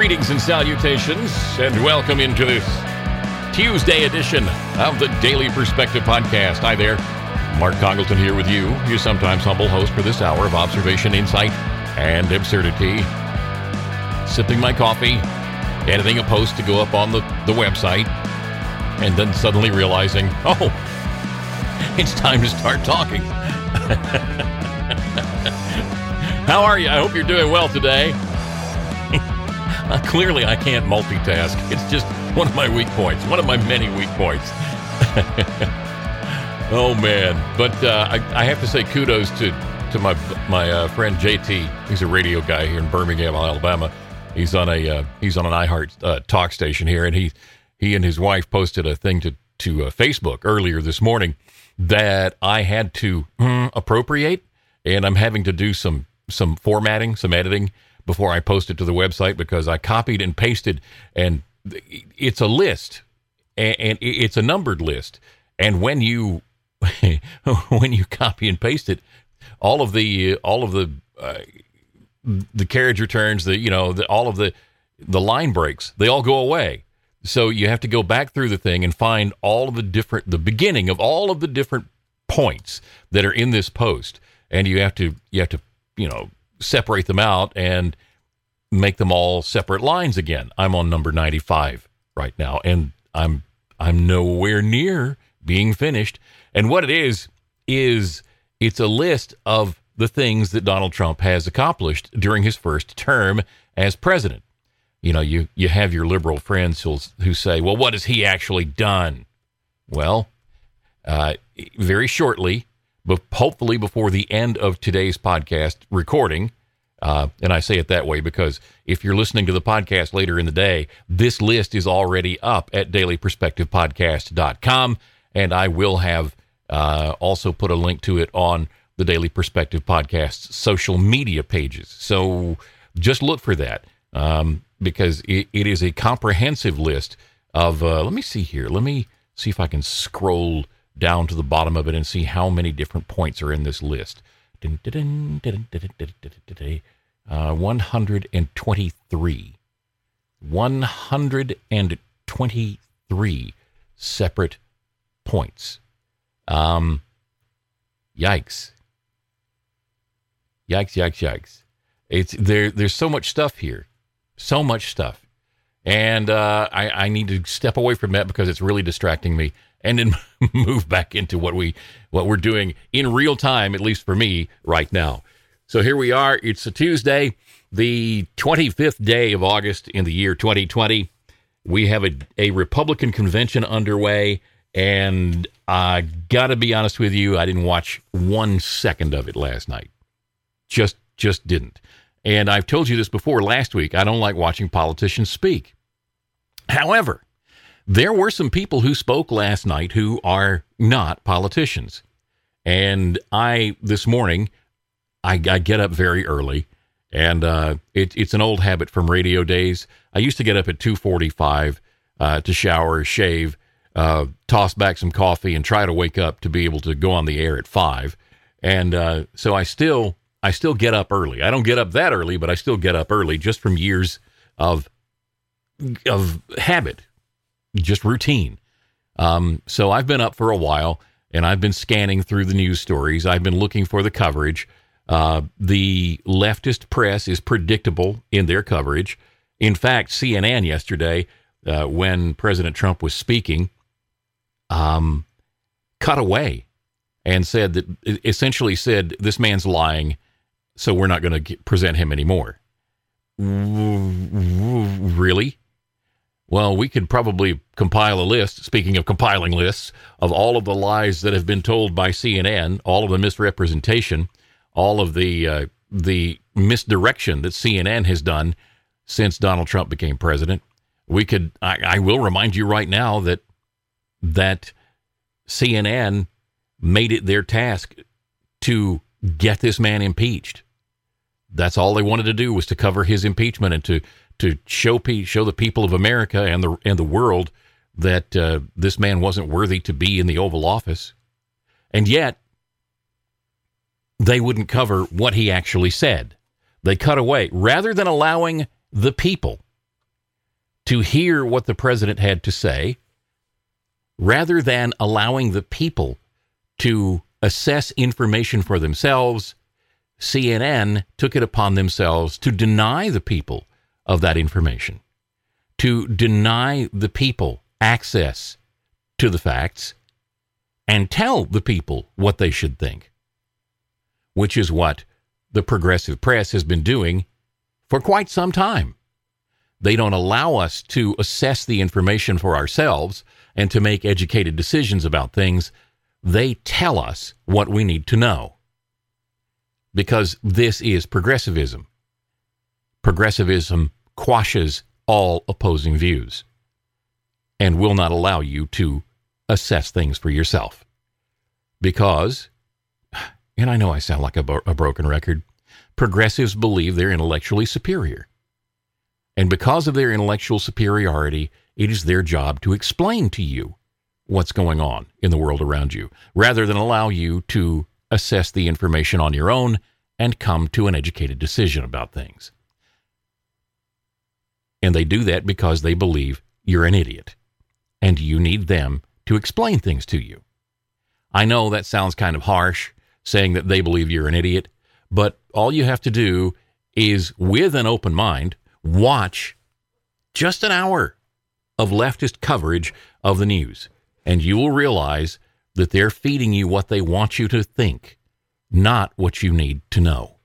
Greetings and salutations, and welcome into this Tuesday edition of the Daily Perspective Podcast. Hi there, Mark Congleton here with you, your sometimes humble host for this hour of observation, insight, and absurdity. Sipping my coffee, editing a post to go up on the website, and then suddenly realizing, oh, it's time to start talking. How are you? I hope you're doing well today. Clearly, I can't multitask. It's just one of my weak points, one of my many weak points. Oh, man. But I have to say kudos to my friend JT. He's a radio guy here in Birmingham, Alabama. He's on an iHeart talk station here, and he and his wife posted a thing to Facebook earlier this morning that I had to appropriate, and I'm having to do some formatting, some editing before I post it to the website because I copied and pasted, and it's a list, and it's a numbered list. And when you copy and paste it, all of the carriage returns, all of the line breaks, they all go away. So you have to go back through the thing and find the beginning of all of the different points that are in this post, and you have to separate them out and make them all separate lines again. I'm on number 95 right now, and I'm nowhere near being finished. And what it is it's a list of the things that Donald Trump has accomplished during his first term as president. You have your liberal friends who say, well, what has he actually done? Well, very shortly, but hopefully before the end of today's podcast recording, and I say it that way because if you're listening to the podcast later in the day, this list is already up at dailyperspectivepodcast.com, and I will have also put a link to it on the Daily Perspective Podcast's social media pages. So just look for that because it is a comprehensive list of, let me see here. Let me see if I can scroll down to the bottom of it and see how many different points are in this list. 123. 123 separate points. Yikes. There's so much stuff here. So much stuff. And I need to step away from that because it's really distracting me, and then move back into what we're doing in real time, at least for me right now. So here we are. It's a Tuesday, the 25th day of August in the year 2020. We have a Republican convention underway, and I got to be honest with you, I didn't watch 1 second of it last night. Just didn't. And I've told you this before last week. I don't like watching politicians speak. However, there were some people who spoke last night who are not politicians. And this morning, I get up very early, and it's an old habit from radio days. I used to get up at 2:45 to shower, shave, toss back some coffee, and try to wake up to be able to go on the air at 5. And so I still get up early. I don't get up that early, but I still get up early just from years of habit. Just routine. So I've been up for a while, and I've been scanning through the news stories. I've been looking for the coverage. The leftist press is predictable in their coverage. In fact, CNN yesterday, when President Trump was speaking, cut away and essentially said, this man's lying, so we're not going to present him anymore. Really? Well, we could probably compile a list, speaking of compiling lists, of all of the lies that have been told by CNN, all of the misrepresentation, all of the misdirection that CNN has done since Donald Trump became president. I will remind you right now that CNN made it their task to get this man impeached. That's all they wanted to do was to cover his impeachment and to show the people of America and the world that this man wasn't worthy to be in the Oval Office. And yet, they wouldn't cover what he actually said. They cut away. Rather than allowing the people, to hear what the president had to say rather than allowing the people to assess information for themselves. CNN took it upon themselves to deny the people of that information, to deny the people access to the facts, and tell the people what they should think, which is what the progressive press has been doing for quite some time. They don't allow us to assess the information for ourselves and to make educated decisions about things. They tell us what we need to know, because this is progressivism. Progressivism quashes all opposing views and will not allow you to assess things for yourself. Because, and I know I sound like a broken record, progressives believe they're intellectually superior. And because of their intellectual superiority, it is their job to explain to you what's going on in the world around you, rather than allow you to assess the information on your own and come to an educated decision about things. And they do that because they believe you're an idiot, and you need them to explain things to you. I know that sounds kind of harsh, saying that they believe you're an idiot, but all you have to do is, with an open mind, watch just an hour of leftist coverage of the news, and you will realize that they're feeding you what they want you to think, not what you need to know.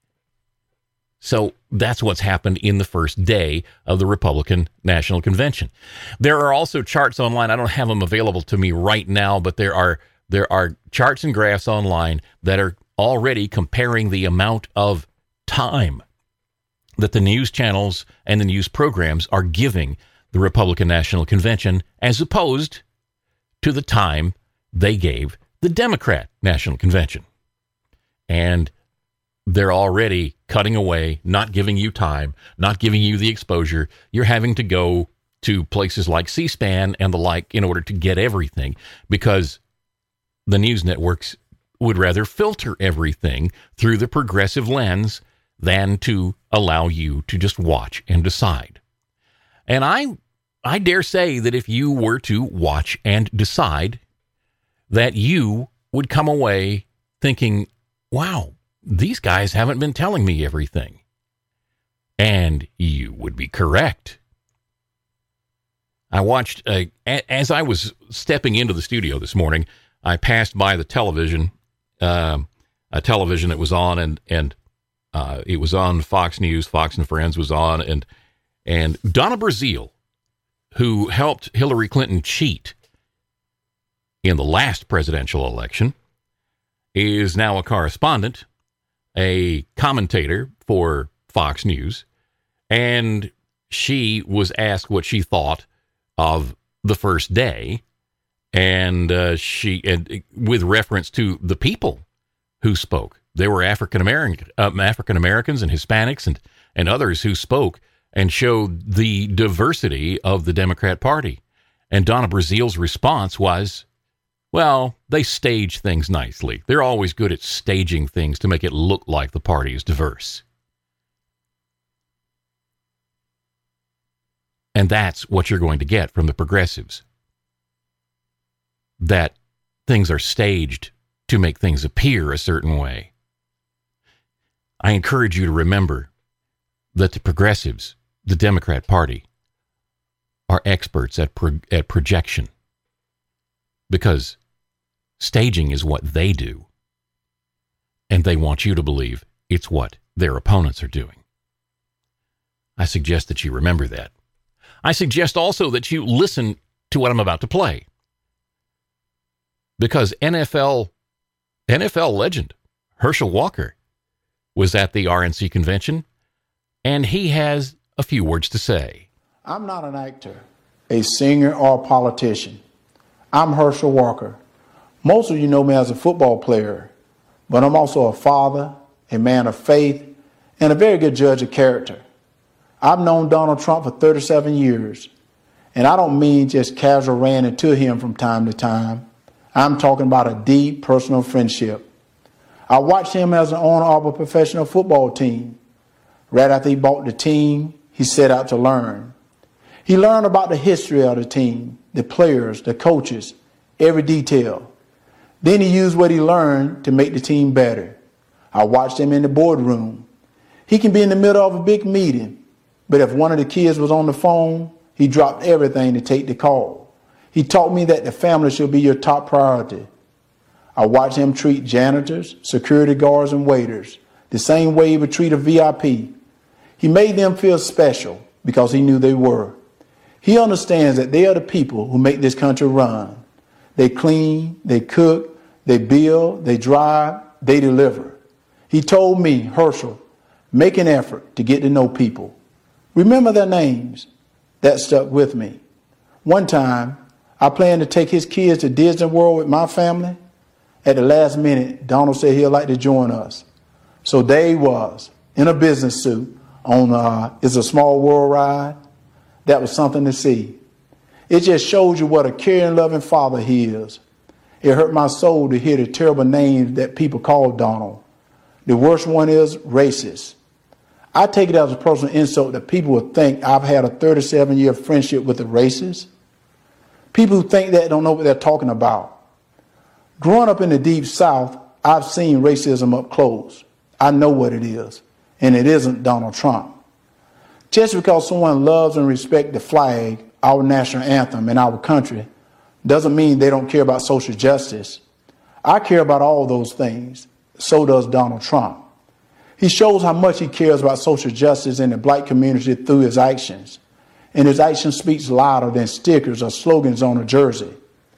So that's what's happened in the first day of the Republican National Convention. There are also charts online. I don't have them available to me right now, but there are charts and graphs online that are already comparing the amount of time that the news channels and the news programs are giving the Republican National Convention as opposed to the time they gave the Democrat National Convention. And they're already cutting away, not giving you time, not giving you the exposure. You're having to go to places like C-SPAN and the like in order to get everything, because the news networks would rather filter everything through the progressive lens than to allow you to just watch and decide. And I dare say that if you were to watch and decide, that you would come away thinking, wow, these guys haven't been telling me everything. And you would be correct. I watched, as I was stepping into the studio this morning, I passed by the television, a television that was on, and it was on Fox News. Fox and Friends was on, and Donna Brazile, who helped Hillary Clinton cheat in the last presidential election, is now a correspondent, a commentator for Fox News, and she was asked what she thought of the first day, and she, with reference to the people who spoke. There were African Americans and Hispanics and others who spoke and showed the diversity of the Democrat Party. And Donna Brazile's response was, well, they stage things nicely. They're always good at staging things to make it look like the party is diverse. And that's what you're going to get from the progressives. That things are staged to make things appear a certain way. I encourage you to remember that the progressives, the Democrat Party, are experts at projection, because staging is what they do, and they want you to believe it's what their opponents are doing. I suggest that you remember that. I suggest also that you listen to what I'm about to play, because NFL legend Herschel Walker was at the RNC convention, and he has a few words to say. I'm not an actor, a singer, or a politician. I'm Herschel Walker. Most of you know me as a football player, but I'm also a father, a man of faith, and a very good judge of character. I've known Donald Trump for 37 years, and I don't mean just casual ranting to him from time to time. I'm talking about a deep personal friendship. I watched him as an owner of a professional football team. Right after he bought the team, he set out to learn. He learned about the history of the team, the players, the coaches, every detail. Then he used what he learned to make the team better. I watched him in the boardroom. He can be in the middle of a big meeting, but if one of the kids was on the phone, he dropped everything to take the call. He taught me that the family should be your top priority. I watched him treat janitors, security guards, and waiters the same way he would treat a VIP. He made them feel special because he knew they were. He understands that they are the people who make this country run. They clean, they cook, they build, they drive, they deliver. He told me, Herschel, make an effort to get to know people. Remember their names. That stuck with me. One time, I planned to take his kids to Disney World with my family. At the last minute, Donald said he'd like to join us. So there he was, in a business suit, on It's a Small World ride. That was something to see. It just shows you what a caring, loving father he is. It hurt my soul to hear the terrible names that people call Donald. The worst one is racist. I take it as a personal insult that people would think I've had a 37-year friendship with a racist. People who think that don't know what they're talking about. Growing up in the Deep South, I've seen racism up close. I know what it is, and it isn't Donald Trump. Just because someone loves and respects the flag, our national anthem, and our country, doesn't mean they don't care about social justice. I care about all those things. So does Donald Trump. He shows how much he cares about social justice in the black community through his actions. And his action speaks louder than stickers or slogans on a jersey.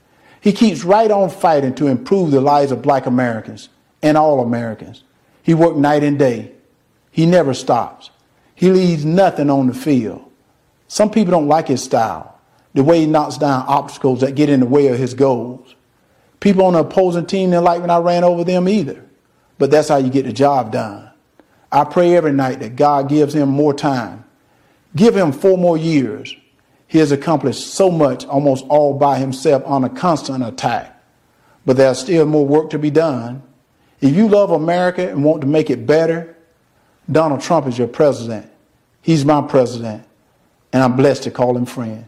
He keeps right on fighting to improve the lives of black Americans and all Americans. He works night and day. He never stops. He leaves nothing on the field. Some people don't like his style, the way he knocks down obstacles that get in the way of his goals. People on the opposing team didn't like when I ran over them either. But that's how you get the job done. I pray every night that God gives him more time. Give him 4 more years. He has accomplished so much almost all by himself on a constant attack. But there's still more work to be done. If you love America and want to make it better, Donald Trump is your president. He's my president. And I'm blessed to call him friend.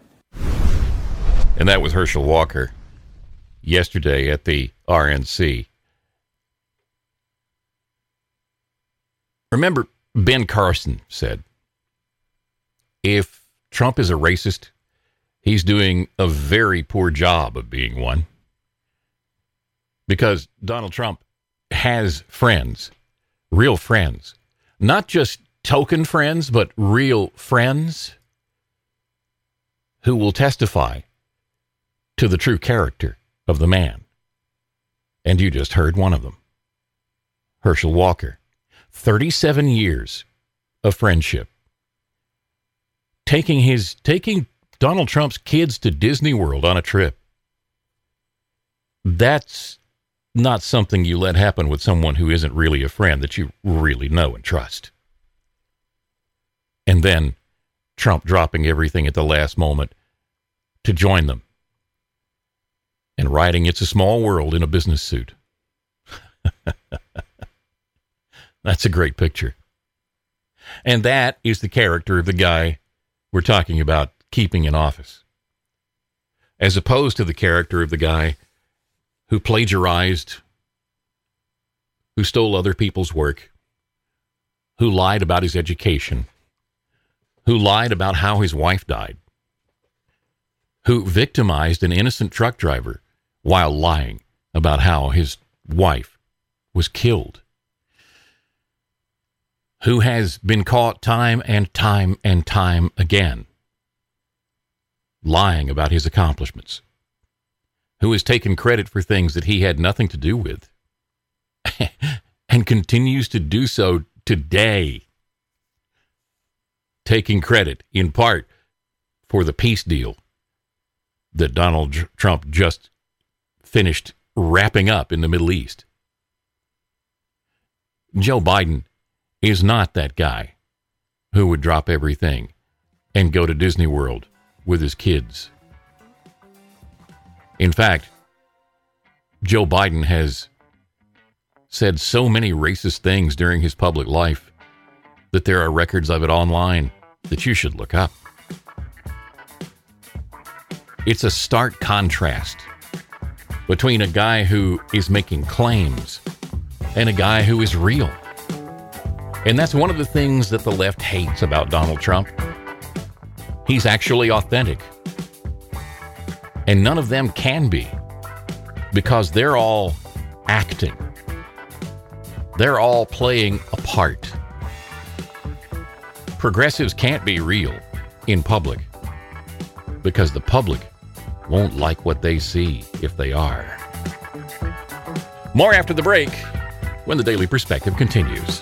And that was Herschel Walker yesterday at the RNC. Remember, Ben Carson said, if Trump is a racist, he's doing a very poor job of being one. Because Donald Trump has friends, real friends, not just token friends, but real friends who will testify to the true character of the man. And you just heard one of them, Herschel Walker. 37 years of friendship. Taking Donald Trump's kids to Disney World on a trip. That's not something you let happen with someone who isn't really a friend that you really know and trust. And then Trump dropping everything at the last moment to join them and riding It's a Small World in a business suit. That's a great picture. And that is the character of the guy we're talking about keeping in office. As opposed to the character of the guy who plagiarized, who stole other people's work, who lied about his education, who lied about how his wife died, who victimized an innocent truck driver while lying about how his wife was killed, who has been caught time and time and time again lying about his accomplishments, who has taken credit for things that he had nothing to do with and continues to do so today, taking credit in part for the peace deal that Donald Trump just finished wrapping up in the Middle East. Joe Biden is not that guy who would drop everything and go to Disney World with his kids. In fact, Joe Biden has said so many racist things during his public life that there are records of it online that you should look up. It's a stark contrast between a guy who is making claims and a guy who is real. And that's one of the things that the left hates about Donald Trump. He's actually authentic. And none of them can be, because they're all acting. They're all playing a part. Progressives can't be real in public because the public won't like what they see if they are. More after the break when the Daily Perspective continues.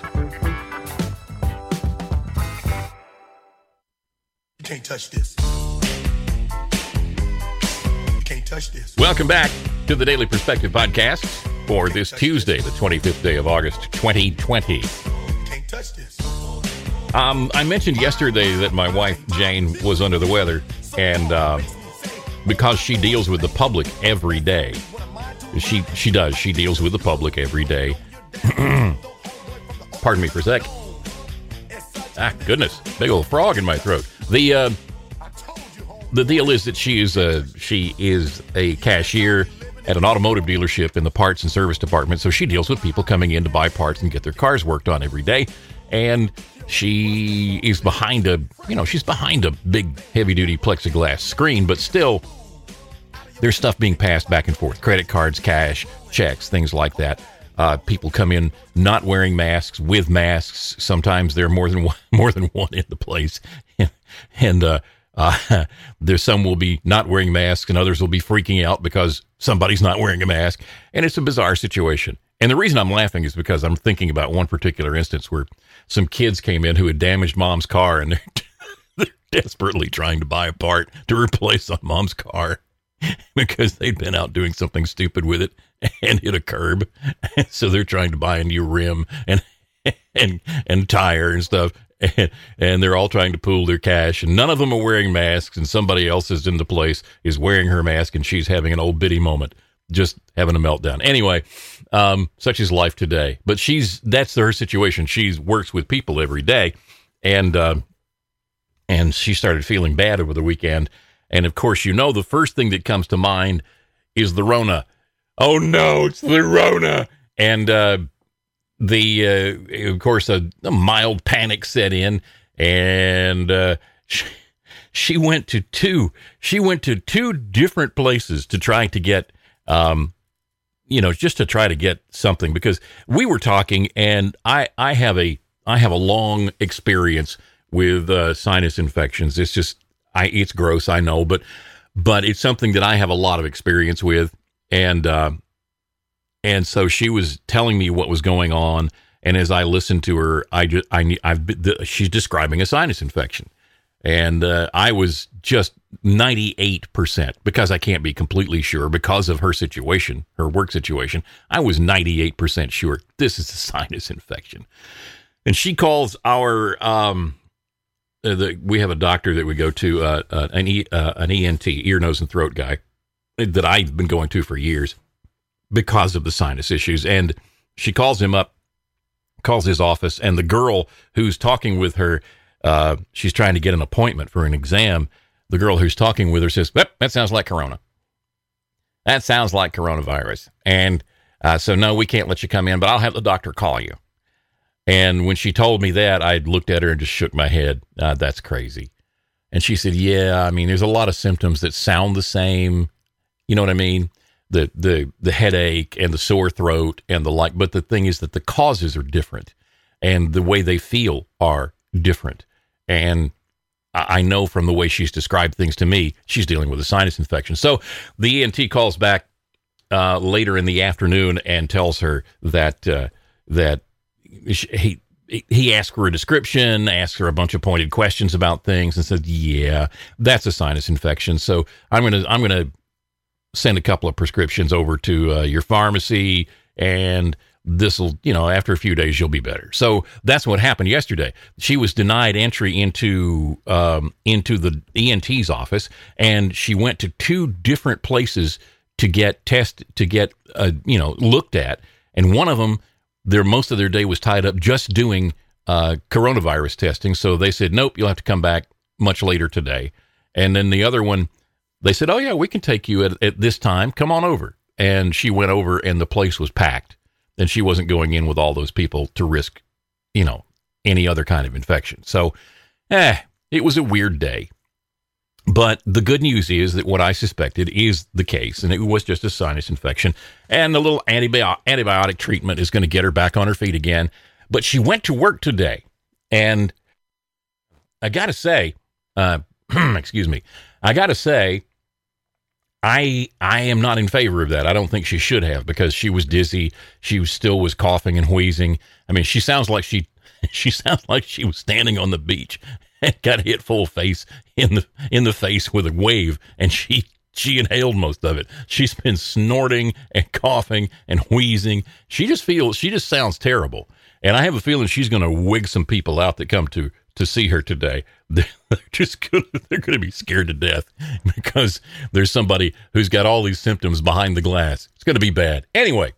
You can't touch this. You can't touch this. Welcome back to the Daily Perspective podcast for this Tuesday, the 25th day of August, 2020. You can't touch this. I mentioned yesterday that my wife, Jane, was under the weather, and because she deals with the public every day. She does. She deals with the public every day. Pardon me for a sec. Ah, goodness. Big old frog in my throat. The deal is that she is a cashier at an automotive dealership in the parts and service department. So she deals with people coming in to buy parts and get their cars worked on every day. And she is behind she's behind a big heavy-duty plexiglass screen, but still there's stuff being passed back and forth. Credit cards, cash, checks, things like that. People come in not wearing masks, with masks. Sometimes there are more than one in the place. And there's some will be not wearing masks and others will be freaking out because somebody's not wearing a mask. And it's a bizarre situation. And the reason I'm laughing is because I'm thinking about one particular instance where some kids came in who had damaged mom's car, and they're desperately trying to buy a part to replace on mom's car because they'd been out doing something stupid with it and hit a curb. So they're trying to buy a new rim and tire and stuff. And they're all trying to pool their cash, and none of them are wearing masks, and somebody else is in the place is wearing her mask, and she's having an old biddy moment, just having a meltdown. Anyway, such is life today. But that's her situation. She works with people every day, and she started feeling bad over the weekend. And of course, the first thing that comes to mind is the Rona. Oh no, it's the Rona. And of course, a mild panic set in, and she went to two different places to try to get, just to try to get something, because we were talking, and I have a long experience with sinus infections. It's just, it's gross, I know, but it's something that I have a lot of experience with, and so she was telling me what was going on, and as I listened to her, she's describing a sinus infection, and I was just 98%, because I can't be completely sure because of her situation, her work situation. I was 98% sure this is a sinus infection, and she calls our we have a doctor that we go to, an ENT, ear, nose, and throat guy that I've been going to for years, because of the sinus issues. And she calls him up, calls his office, and the girl who's talking with her, she's trying to get an appointment for an exam. The girl who's talking with her says, "Yep, that sounds like corona. That sounds like coronavirus. And so no, we can't let you come in, but I'll have the doctor call you." And when she told me that, I looked at her and just shook my head. That's crazy. And she said, "Yeah, I mean, there's a lot of symptoms that sound the same. You know what I mean? The headache and the sore throat and the like, but the thing is that the causes are different and the way they feel are different. And I know from the way she's described things to me, she's dealing with a sinus infection." So the ENT calls back later in the afternoon and tells her that he asked for a description, asked her a bunch of pointed questions about things, and said, "Yeah, that's a sinus infection. So I'm gonna send a couple of prescriptions over to your pharmacy, and this'll, after a few days, you'll be better." So that's what happened yesterday. She was denied entry into the ENT's office, and she went to two different places to get looked at. And one of them, most of their day was tied up just doing coronavirus testing. So they said, "Nope, you'll have to come back much later today." And then the other one, they said, oh, yeah, we can take you at this time. Come on over. And she went over and the place was packed. And she wasn't going in with all those people to risk, any other kind of infection. So, it was a weird day. But the good news is that what I suspected is the case, and it was just a sinus infection. And the little antibiotic treatment is going to get her back on her feet again. But she went to work today. And I got to say, excuse me, I am not in favor of that. I don't think she should have, because she was dizzy. She still was coughing and wheezing. I mean, she sounds like she sounds like she was standing on the beach and got hit full face in the face with a wave, and she inhaled most of it. She's been snorting and coughing and wheezing. She just sounds terrible. And I have a feeling she's going to wig some people out that come to see her today. They're going to be scared to death because there's somebody who's got all these symptoms behind the glass. It's going to be bad. Anyway,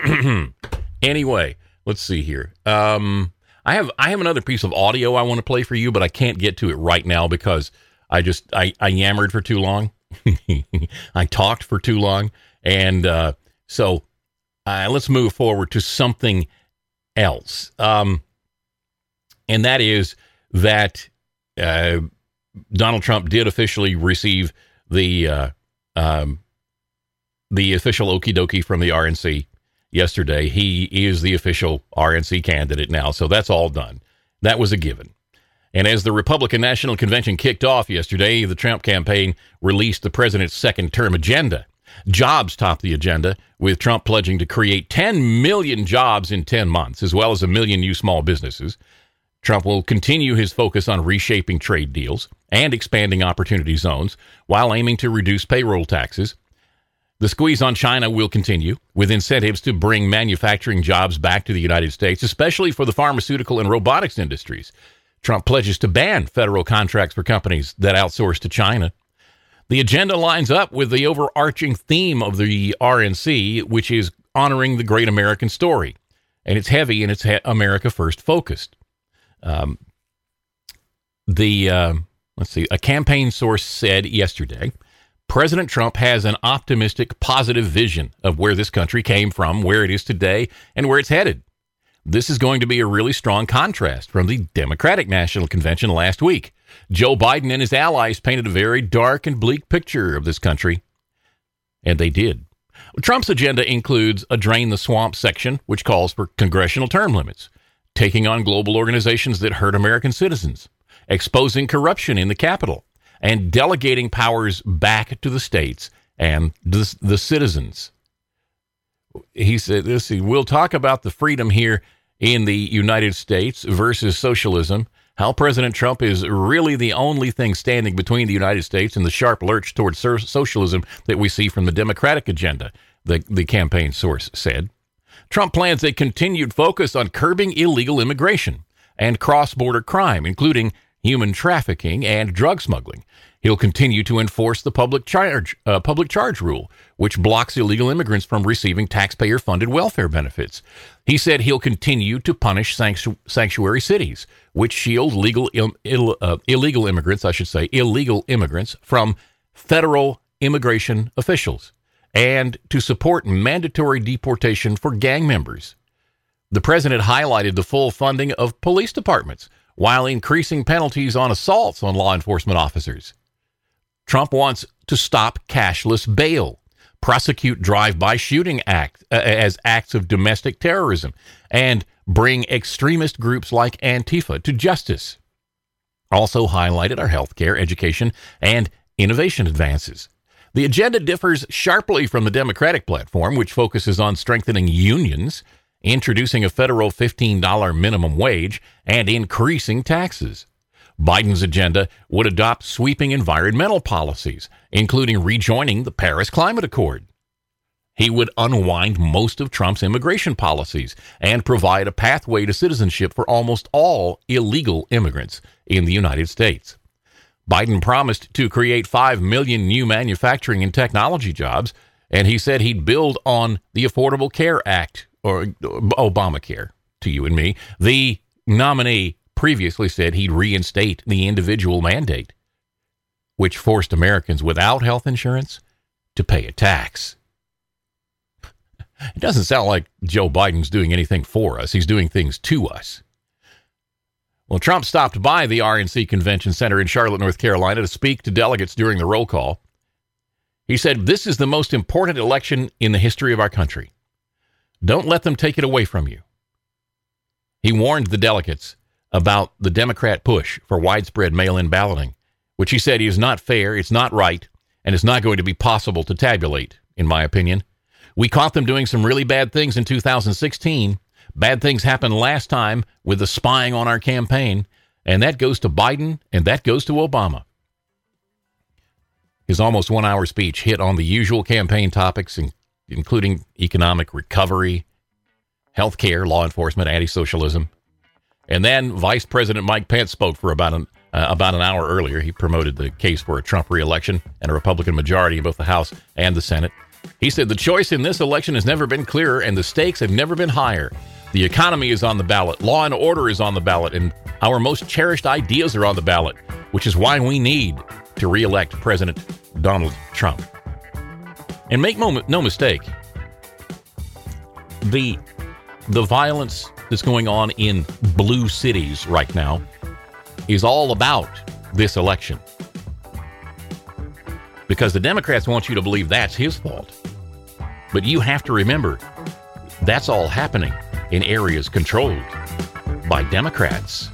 let's see here. I have another piece of audio I want to play for you, but I can't get to it right now because I yammered for too long. I talked for too long. And so let's move forward to something else. And that is that Donald Trump did officially receive the official okie dokie from the RNC yesterday. He is the official RNC candidate now, so that's all done. That was a given. And as the Republican National Convention kicked off yesterday, the Trump campaign released the president's second-term agenda. Jobs topped the agenda, with Trump pledging to create 10 million jobs in 10 months, as well as 1 million new small businesses. Trump will continue his focus on reshaping trade deals and expanding opportunity zones while aiming to reduce payroll taxes. The squeeze on China will continue, with incentives to bring manufacturing jobs back to the United States, especially for the pharmaceutical and robotics industries. Trump pledges to ban federal contracts for companies that outsource to China. The agenda lines up with the overarching theme of the RNC, which is honoring the great American story. And it's heavy and it's America First focused. A campaign source said yesterday, President Trump has an optimistic, positive vision of where this country came from, where it is today, and where it's headed. This is going to be a really strong contrast from the Democratic National Convention last week. Joe Biden and his allies painted a very dark and bleak picture of this country, and they did. Trump's agenda includes a Drain the Swamp section, which calls for congressional term limits, taking on global organizations that hurt American citizens, exposing corruption in the Capitol, and delegating powers back to the states and the citizens. He said, we'll talk about the freedom here in the United States versus socialism, how President Trump is really the only thing standing between the United States and the sharp lurch towards socialism that we see from the Democratic agenda, the campaign source said. Trump plans a continued focus on curbing illegal immigration and cross-border crime, including human trafficking and drug smuggling. He'll continue to enforce the public charge rule, which blocks illegal immigrants from receiving taxpayer-funded welfare benefits. He said he'll continue to punish sanctuary cities, which shield illegal immigrants from federal immigration officials, and to support mandatory deportation for gang members. The president highlighted the full funding of police departments while increasing penalties on assaults on law enforcement officers. Trump wants to stop cashless bail, prosecute drive-by shooting as acts of domestic terrorism, and bring extremist groups like Antifa to justice. Also highlighted are healthcare, education, and innovation advances. The agenda differs sharply from the Democratic platform, which focuses on strengthening unions, introducing a federal $15 minimum wage, and increasing taxes. Biden's agenda would adopt sweeping environmental policies, including rejoining the Paris Climate Accord. He would unwind most of Trump's immigration policies and provide a pathway to citizenship for almost all illegal immigrants in the United States. Biden promised to create 5 million new manufacturing and technology jobs, and he said he'd build on the Affordable Care Act, or Obamacare, to you and me. The nominee previously said he'd reinstate the individual mandate. which forced Americans without health insurance to pay a tax. It doesn't sound like Joe Biden's doing anything for us. He's doing things to us. Well, Trump stopped by the RNC Convention Center in Charlotte, North Carolina to speak to delegates during the roll call. He said, "This is the most important election in the history of our country. Don't let them take it away from you." He warned the delegates about the Democrat push for widespread mail-in balloting, which he said is not fair, it's not right, and it's not going to be possible to tabulate, in my opinion. We caught them doing some really bad things in 2016. Bad things happened last time with the spying on our campaign, and that goes to Biden, and that goes to Obama. His almost 1 hour speech hit on the usual campaign topics, including economic recovery, health care, law enforcement, anti-socialism. And then Vice President Mike Pence spoke for about an hour earlier. He promoted the case for a Trump re-election and a Republican majority in both the House and the Senate. He said the choice in this election has never been clearer and the stakes have never been higher. The economy is on the ballot, law and order is on the ballot, and our most cherished ideas are on the ballot, which is why we need to re-elect President Donald Trump. And make no mistake, the violence that's going on in blue cities right now is all about this election. Because the Democrats want you to believe that's his fault. But you have to remember, that's all happening in areas controlled by Democrats.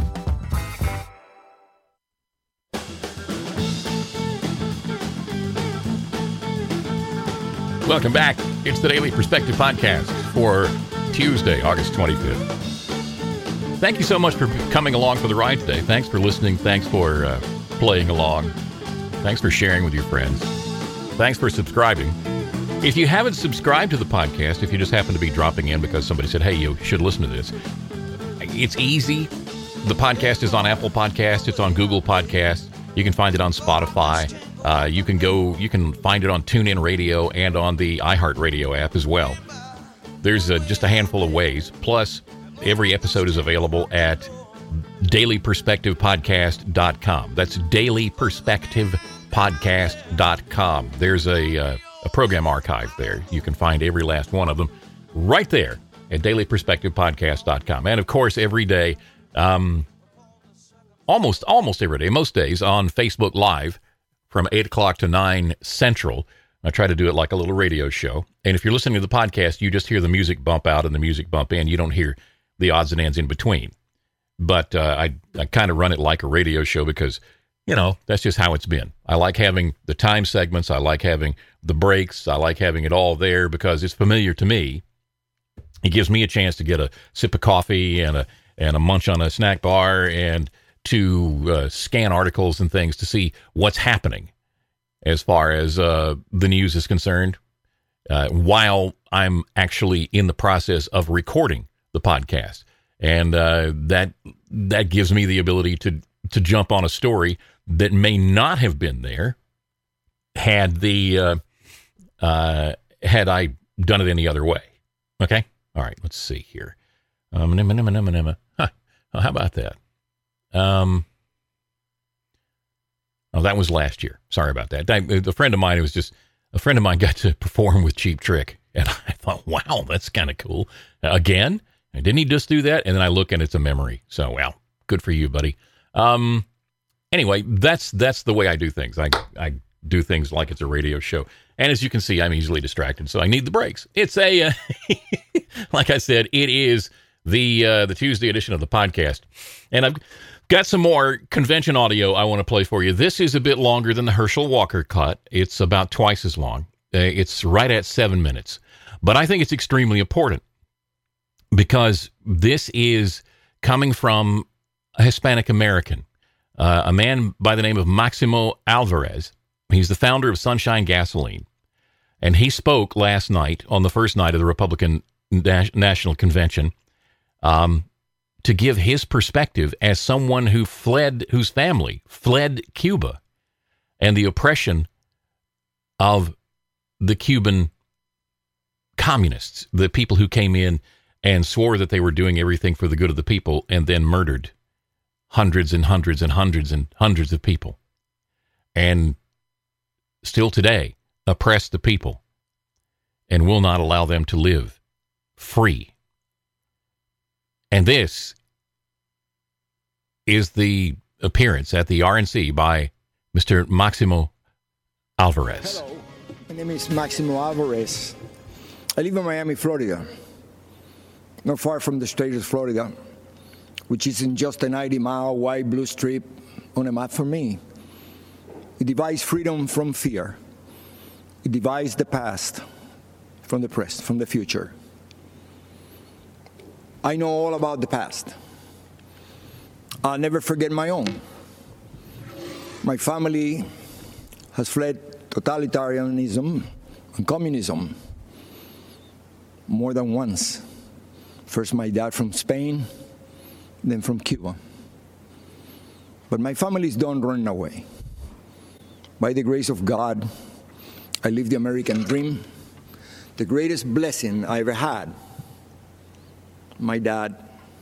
Welcome back. It's the Daily Perspective Podcast for Tuesday, August 25th. Thank you so much for coming along for the ride today. Thanks for listening. Thanks for playing along. Thanks for sharing with your friends. Thanks for subscribing. If you haven't subscribed to the podcast, if you just happen to be dropping in because somebody said, hey, you should listen to this, it's easy. The podcast is on Apple Podcasts. It's on Google Podcasts. You can find it on Spotify. You can find it on TuneIn Radio and on the iHeartRadio app as well. There's just a handful of ways. Plus, every episode is available at dailyperspectivepodcast.com. That's dailyperspectivepodcast.com. There's a program archive there. You can find every last one of them right there at dailyperspectivepodcast.com. And of course, every day, almost every day, most days on Facebook Live from 8 o'clock to 9 Central. I try to do it like a little radio show. And if you're listening to the podcast, you just hear the music bump out and the music bump in. You don't hear the odds and ends in between. But I kind of run it like a radio show because, that's just how it's been. I like having the time segments. I like having the breaks. I like having it all there because it's familiar to me. It gives me a chance to get a sip of coffee and a munch on a snack bar and to scan articles and things to see what's happening as far as the news is concerned, while I'm actually in the process of recording the podcast. And that gives me the ability to jump on a story that may not have been there had I done it any other way. Okay? All right, let's see here. How about that? Oh, that was last year. Sorry about that. A friend of mine got to perform with Cheap Trick, and I thought, wow, that's kind of cool. Again, didn't he just do that? And then I look and it's a memory. So, well, good for you, buddy. Anyway, that's the way I do things. I do things like it's a radio show, and as you can see, I'm easily distracted, so I need the breaks. It's a like I said, it is the Tuesday edition of the podcast, and I've got some more convention audio I want to play for you. This is a bit longer than the Herschel Walker cut. It's about twice as long. It's right at 7 minutes. But I think it's extremely important because this is coming from a Hispanic American, a man by the name of Maximo Alvarez. He's the founder of Sunshine Gasoline. And he spoke last night on the first night of the Republican National Convention to give his perspective as someone whose family fled Cuba and the oppression of the Cuban communists, the people who came in and swore that they were doing everything for the good of the people and then murdered hundreds and hundreds and hundreds and hundreds of people. and still today oppress the people and will not allow them to live free. And this is the appearance at the RNC by Mr. Maximo Alvarez. Hello, my name is Maximo Alvarez. I live in Miami, Florida, not far from the state of Florida, which is in just a 90-mile wide blue strip on a map for me. It divides freedom from fear. It divides the past from the present, from the future. I know all about the past. I'll never forget my own. My family has fled totalitarianism and communism more than once. First my dad from Spain, then from Cuba. But my families don't run away. By the grace of God, I live the American dream, the greatest blessing I ever had. My dad,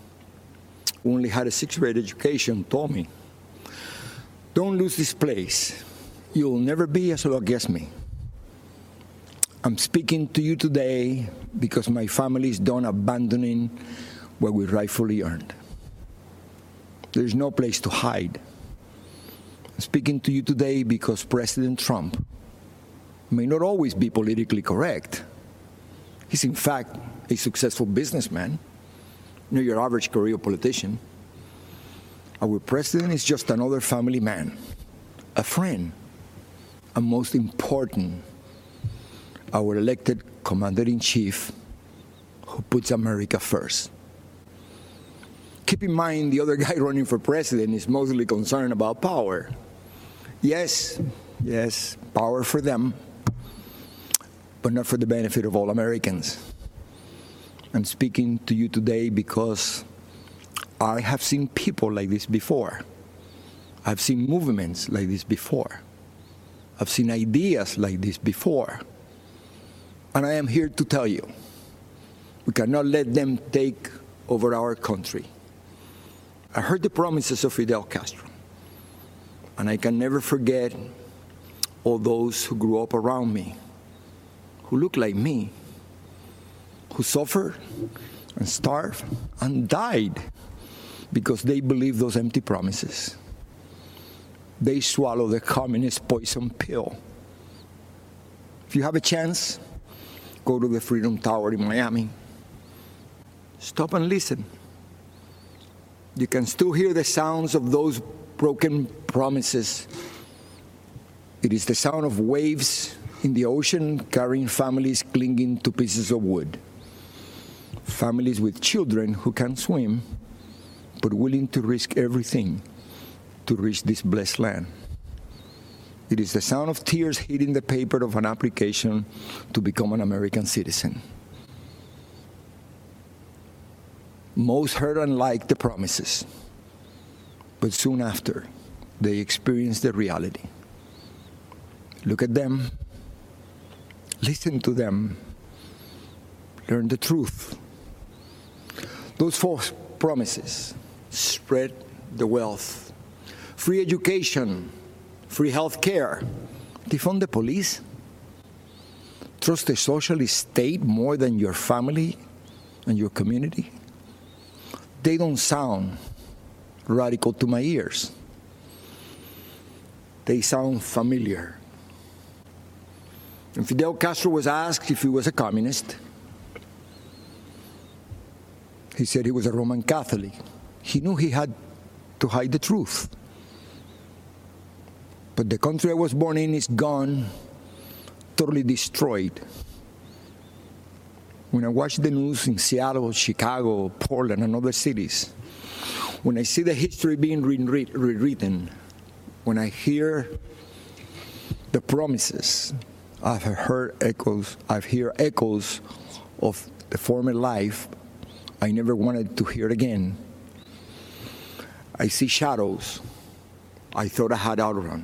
who only had a sixth-grade education, told me, "Don't lose this place. You'll never be as lucky as me." I'm speaking to you today because my family is done abandoning what we rightfully earned. There's no place to hide. I'm speaking to you today because President Trump may not always be politically correct. He's in fact a successful businessman, not your average career politician. Our president is just another family man, a friend, and most important, our elected commander-in-chief who puts America first. Keep in mind, the other guy running for president is mostly concerned about power. Yes, power for them, but not for the benefit of all Americans. I'm speaking to you today because I have seen people like this before. I've seen movements like this before. I've seen ideas like this before. And I am here to tell you, we cannot let them take over our country. I heard the promises of Fidel Castro, and I can never forget all those who grew up around me, who looked like me, who suffered and starved and died because they believed those empty promises. They swallowed the communist poison pill. If you have a chance, go to the Freedom Tower in Miami. Stop and listen. You can still hear the sounds of those broken promises. It is the sound of waves in the ocean carrying families clinging to pieces of wood. Families with children who can't swim, but willing to risk everything to reach this blessed land. It is the sound of tears hitting the paper of an application to become an American citizen. Most heard and liked the promises, but soon after, they experienced the reality. Look at them, listen to them, learn the truth. Those false promises spread the wealth, free education, free health care, defund the police, trust the socialist state more than your family and your community. They don't sound radical to my ears. They sound familiar. When Fidel Castro was asked if he was a communist, he said he was a Roman Catholic. He knew he had to hide the truth. But the country I was born in is gone, totally destroyed. When I watch the news in Seattle, Chicago, Portland, and other cities, when I see the history being rewritten, when I hear the promises, I've heard echoes of the former life I never wanted to hear again. I see shadows I thought I had outrun.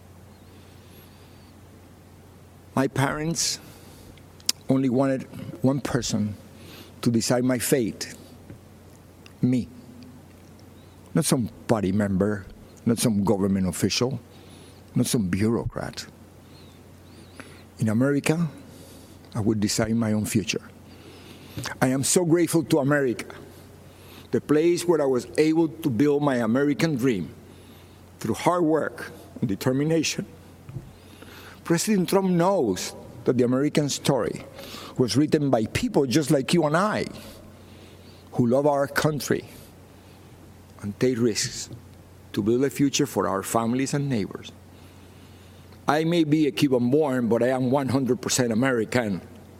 My parents only wanted one person to decide my fate, me. Not some party member, not some government official, not some bureaucrat. In America, I would decide my own future. I am so grateful to America, the place where I was able to build my American dream through hard work and determination. President Trump knows that the American story was written by people just like you and I, who love our country and take risks to build a future for our families and neighbors. I may be a Cuban-born, but I am 100% American.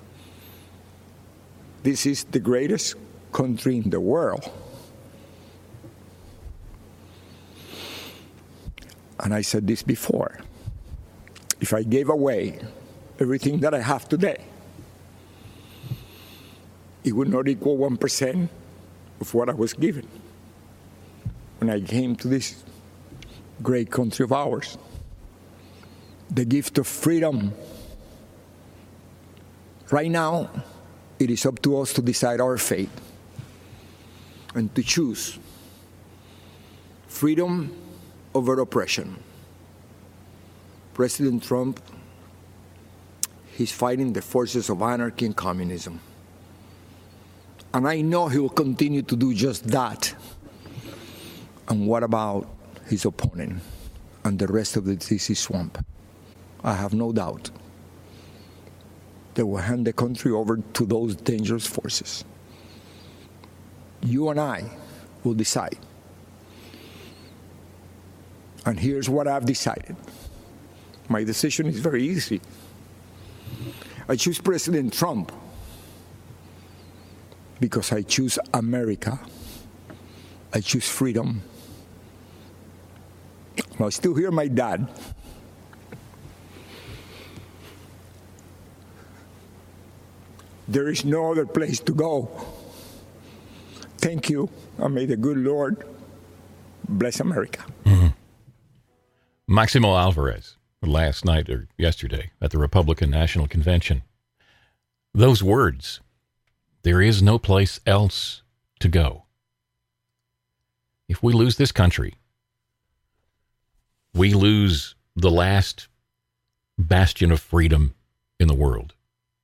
This is the greatest country in the world. And I said this before. If I gave away everything that I have today, it would not equal 1% of what I was given when I came to this great country of ours. The gift of freedom. Right now, it is up to us to decide our fate and to choose freedom over oppression. President Trump, he's fighting the forces of anarchy and communism. And I know he will continue to do just that. And what about his opponent and the rest of the D.C. swamp? I have no doubt they will hand the country over to those dangerous forces. You and I will decide. And here's what I've decided. My decision is very easy. I choose President Trump because I choose America. I choose freedom. I still hear my dad. There is no other place to go. Thank you, and may the good Lord bless America. Mm-hmm. Maximo Alvarez, last night or yesterday at the Republican National Convention. Those words, there is no place else to go. If we lose this country, we lose the last bastion of freedom in the world.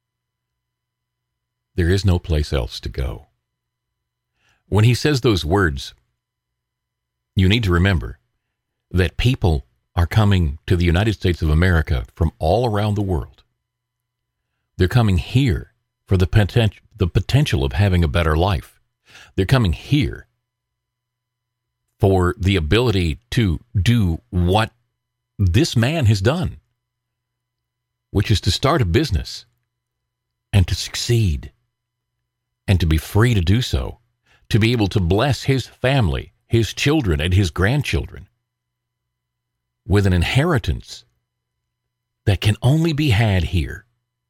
There is no place else to go. When he says those words, you need to remember that people are coming to the United States of America from all around the world. They're coming here for the potential of having a better life. They're coming here for the ability to do what this man has done, which is to start a business and to succeed and to be free to do so, to be able to bless his family, his children, and his grandchildren with an inheritance that can only be had here.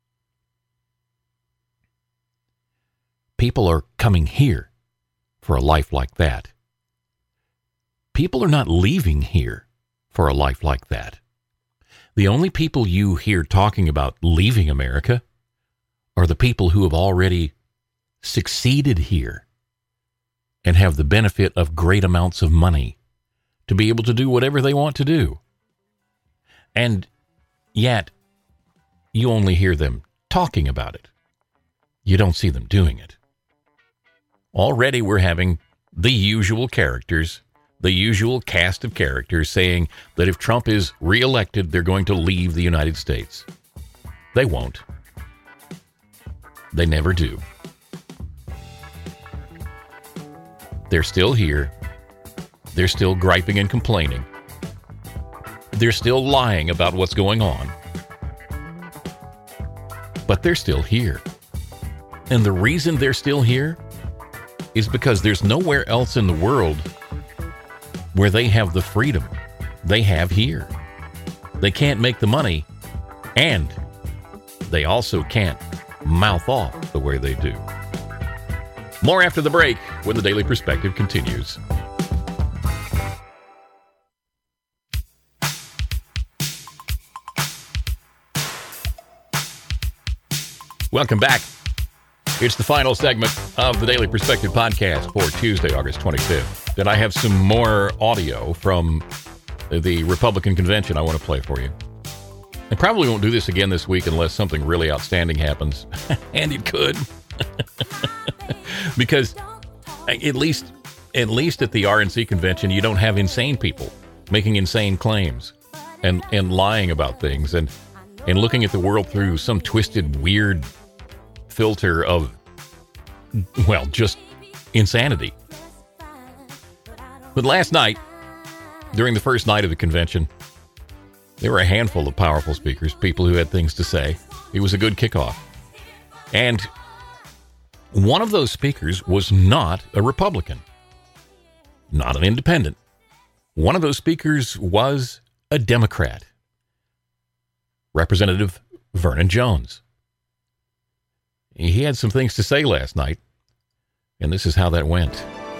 People are coming here for a life like that. People are not leaving here for a life like that. The only people you hear talking about leaving America are the people who have already succeeded here and have the benefit of great amounts of money to be able to do whatever they want to do. And yet, you only hear them talking about it. You don't see them doing it. Already we're having the usual characters, the usual cast of characters saying that if Trump is reelected, they're going to leave the United States. They won't. They never do. They're still here. They're still griping and complaining. They're still lying about what's going on. But they're still here. And the reason they're still here is because there's nowhere else in the world where they have the freedom they have here. They can't make the money, and they also can't mouth off the way they do. More after the break when the Daily Perspective continues. Welcome back. It's the final segment of the Daily Perspective podcast for Tuesday, August 25th. And I have some more audio from the Republican convention I want to play for you. I probably won't do this again this week unless something really outstanding happens. And it could. Because at least at the RNC convention, you don't have insane people making insane claims and lying about things and looking at the world through some twisted, weird filter of, well, just insanity. But last night, during the first night of the convention, there were a handful of powerful speakers, people who had things to say. It was a good kickoff. And one of those speakers was not a Republican, not an independent. One of those speakers was a Democrat, Representative Vernon Jones. He had some things to say last night, and this is how that went.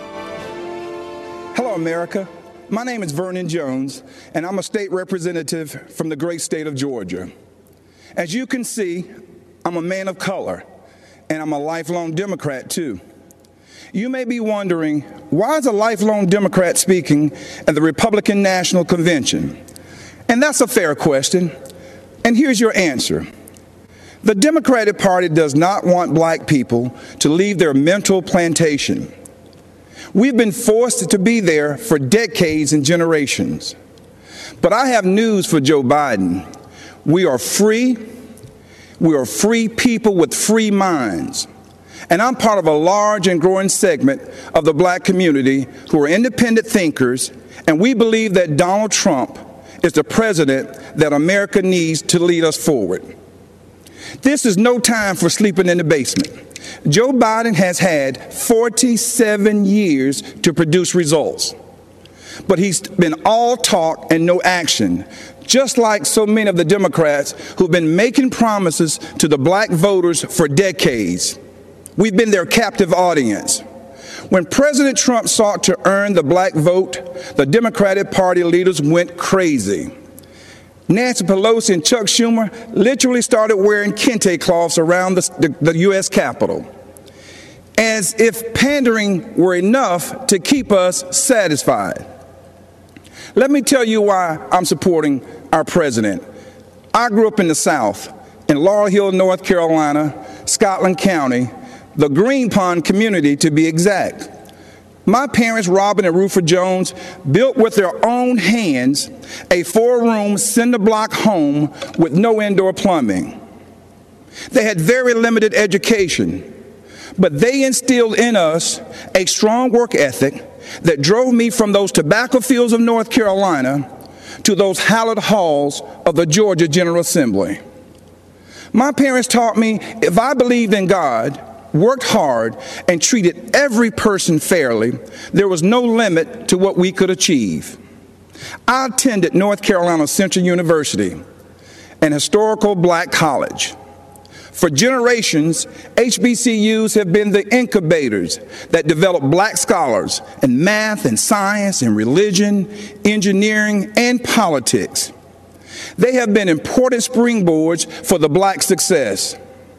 Hello, America. My name is Vernon Jones, and I'm a state representative from the great state of Georgia. As you can see, I'm a man of color, and I'm a lifelong Democrat, too. You may be wondering, why is a lifelong Democrat speaking at the Republican National Convention? And that's a fair question, and here's your answer. The Democratic Party does not want black people to leave their mental plantation. We've been forced to be there for decades and generations. But I have news for Joe Biden. We are free. We are free people with free minds. And I'm part of a large and growing segment of the black community who are independent thinkers, and we believe that Donald Trump is the president that America needs to lead us forward. This is no time for sleeping in the basement. Joe Biden has had 47 years to produce results. But he's been all talk and no action, just like so many of the Democrats who've been making promises to the black voters for decades. We've been their captive audience. When President Trump sought to earn the black vote, the Democratic Party leaders went crazy. Nancy Pelosi and Chuck Schumer literally started wearing kente cloths around the U.S. Capitol, as if pandering were enough to keep us satisfied. Let me tell you why I'm supporting our president. I grew up in the South, in Laurel Hill, North Carolina, Scotland County, the Green Pond community to be exact. My parents, Robin and Rufus Jones, built with their own hands a 4-room cinder-block home with no indoor plumbing. They had very limited education, but they instilled in us a strong work ethic that drove me from those tobacco fields of North Carolina to those hallowed halls of the Georgia General Assembly. My parents taught me if I believed in God, worked hard, and treated every person fairly, there was no limit to what we could achieve. I attended North Carolina Central University, an historical black college. For generations, HBCUs have been the incubators that develop black scholars in math and science and religion, engineering, and politics. They have been important springboards for the black success.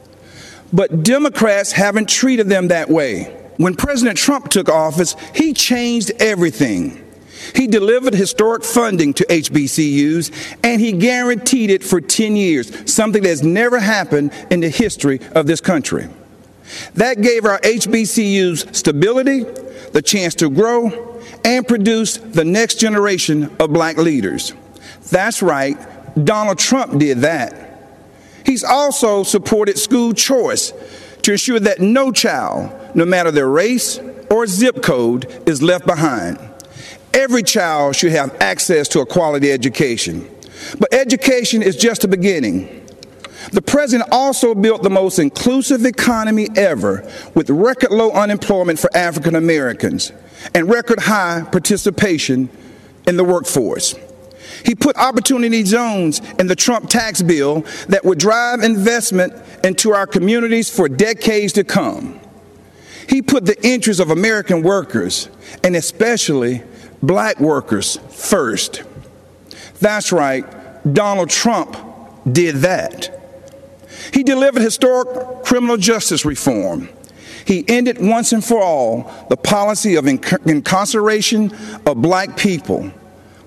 But Democrats haven't treated them that way. When President Trump took office, he changed everything. He delivered historic funding to HBCUs, and he guaranteed it for 10 years, something that's never happened in the history of this country. That gave our HBCUs stability, the chance to grow, and produce the next generation of black leaders. That's right, Donald Trump did that. He's also supported school choice to ensure that no child, no matter their race or zip code, is left behind. Every child should have access to a quality education. But education is just the beginning. The president also built the most inclusive economy ever, with record low unemployment for African Americans and record high participation in the workforce. He put opportunity zones in the Trump tax bill that would drive investment into our communities for decades to come. He put the interests of American workers, and especially black workers, first. That's right, Donald Trump did that. He delivered historic criminal justice reform. He ended once and for all the policy of incarceration of black people,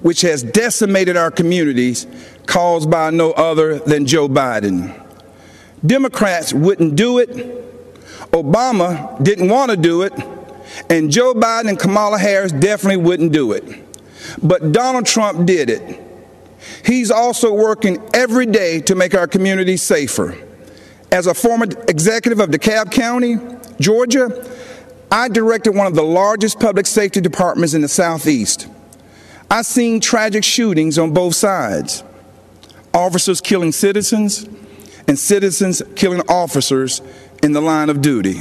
which has decimated our communities, caused by no other than Joe Biden. Democrats wouldn't do it, Obama didn't want to do it, and Joe Biden and Kamala Harris definitely wouldn't do it. But Donald Trump did it. He's also working every day to make our communities safer. As a former executive of DeKalb County, Georgia, I directed one of the largest public safety departments in the Southeast. I've seen tragic shootings on both sides. Officers killing citizens and citizens killing officers in the line of duty.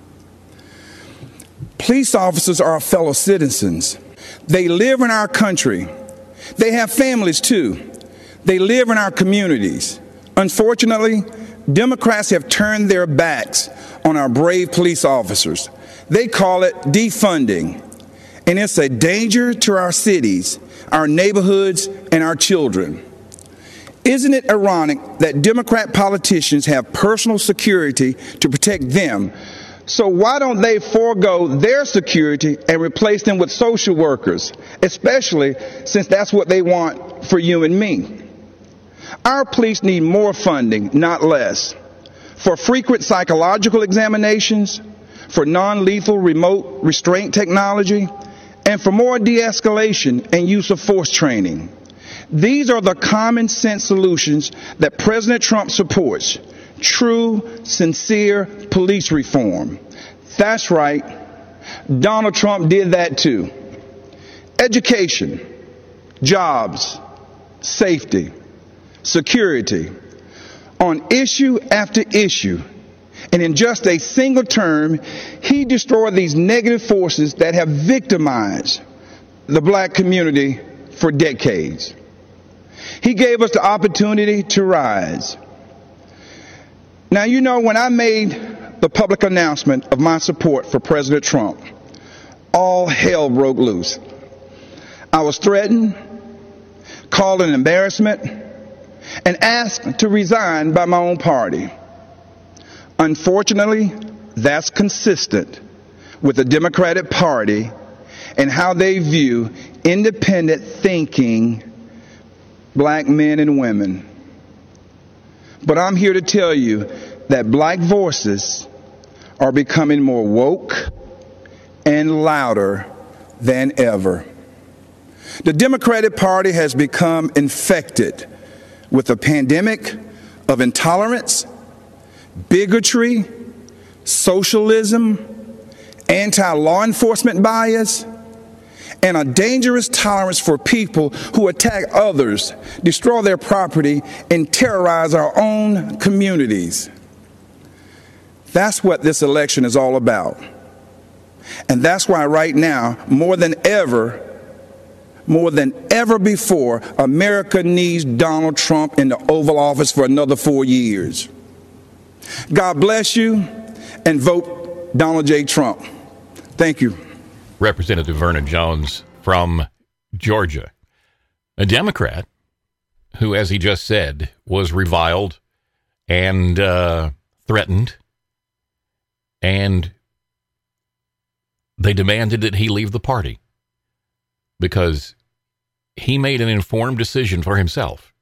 Police officers are our fellow citizens. They live in our country. They have families too. They live in our communities. Unfortunately, Democrats have turned their backs on our brave police officers. They call it defunding, and it's a danger to our cities, our neighborhoods, and our children. Isn't it ironic that Democrat politicians have personal security to protect them? So why don't they forego their security and replace them with social workers, especially since that's what they want for you and me? Our police need more funding, not less, for frequent psychological examinations, for non-lethal remote restraint technology, and for more de-escalation and use of force training. These are the common sense solutions that President Trump supports. True, sincere police reform. That's right. Donald Trump did that too. Education, jobs, safety, security, on issue after issue. And in just a single term, he destroyed these negative forces that have victimized the black community for decades. He gave us the opportunity to rise. Now, you know, when I made the public announcement of my support for President Trump, all hell broke loose. I was threatened, called an embarrassment, and asked to resign by my own party. Unfortunately, that's consistent with the Democratic Party and how they view independent thinking black men and women. But I'm here to tell you that black voices are becoming more woke and louder than ever. The Democratic Party has become infected with a pandemic of intolerance, bigotry, socialism, anti-law enforcement bias, and a dangerous tolerance for people who attack others, destroy their property, and terrorize our own communities. That's what this election is all about. And that's why right now, more than ever before, America needs Donald Trump in the Oval Office for another 4 years. God bless you, and vote Donald J. Trump. Thank you. Representative Vernon Jones from Georgia, a Democrat who, as he just said, was reviled and threatened, and they demanded that he leave the party because he made an informed decision for himself.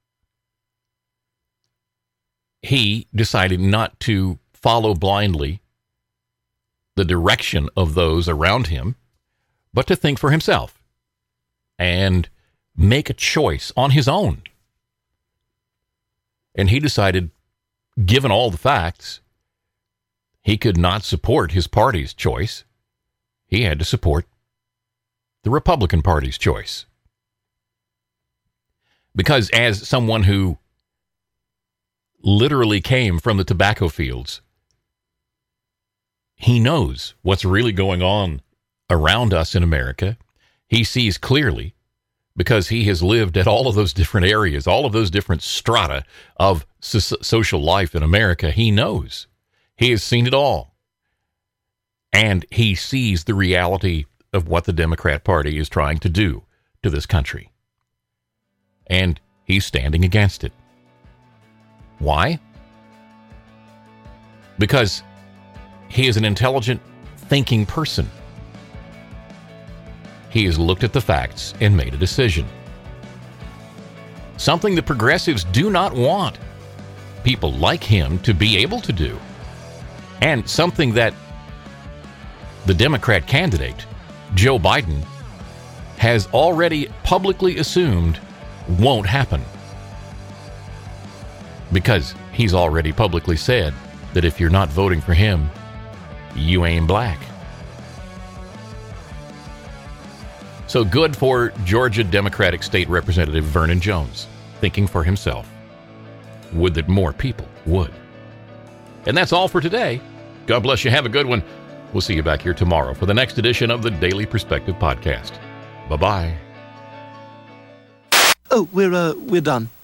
He decided not to follow blindly the direction of those around him, but to think for himself and make a choice on his own. And he decided, given all the facts, he could not support his party's choice. He had to support the Republican Party's choice. Because as someone who literally came from the tobacco fields, he knows what's really going on around us in America. He sees clearly because he has lived at all of those different areas, all of those different strata of social life in America. He knows. He has seen it all. And he sees the reality of what the Democrat Party is trying to do to this country. And he's standing against it. Why? Because he is an intelligent, thinking person. He has looked at the facts and made a decision. something the progressives do not want people like him to be able to do, and something that the Democrat candidate, Joe Biden, has already publicly assumed won't happen. Because he's already publicly said that if you're not voting for him, you ain't black. So good for Georgia Democratic State Representative Vernon Jones, thinking for himself. Would that more people would. And that's all for today. God bless you. Have a good one. We'll see you back here tomorrow for the next edition of the Daily Perspective Podcast. Bye-bye. Oh, we're done.